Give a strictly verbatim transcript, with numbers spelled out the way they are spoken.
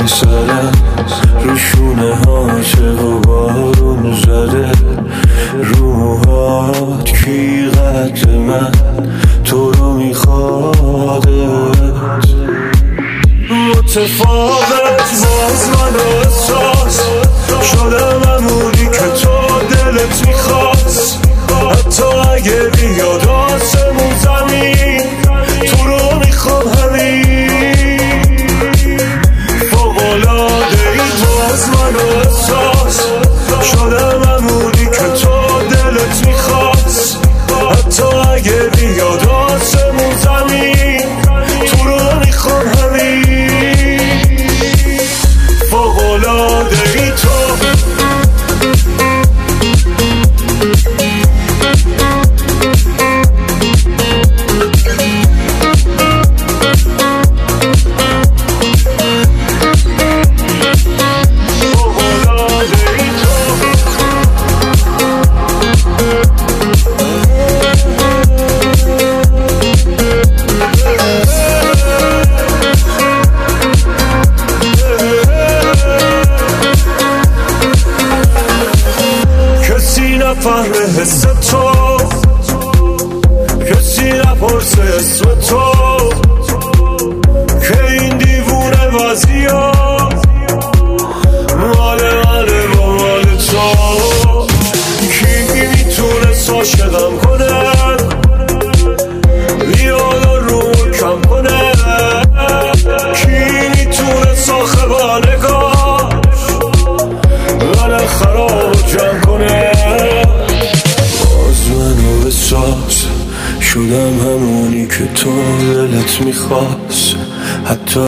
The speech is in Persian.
سرم رو شونه هاته و بارون زده روحات کی قد من تو رو میخوادت متفاوت باز من احساس شدم همونی که تو دلت میخواست حتی اگه بیاد آسمون زمین تو رو میخوام همین فوق‌العاده ای باز من احساس شدم همونی که تو دلت میخواست حتی اگه بیاد آسمون زمین تو رو میخوام همین فوق‌العاده ای تو نفهمه حس تو کسی نپرسه اسم تو که این دیوونه بازی ها مال منه با مال تو کی میتونه عاشقم کنه بیاد و رو کم کنه کی میتونه ساخه با نگاش من خراب جمع کنه شدم همونی که تو دلت میخواست حتی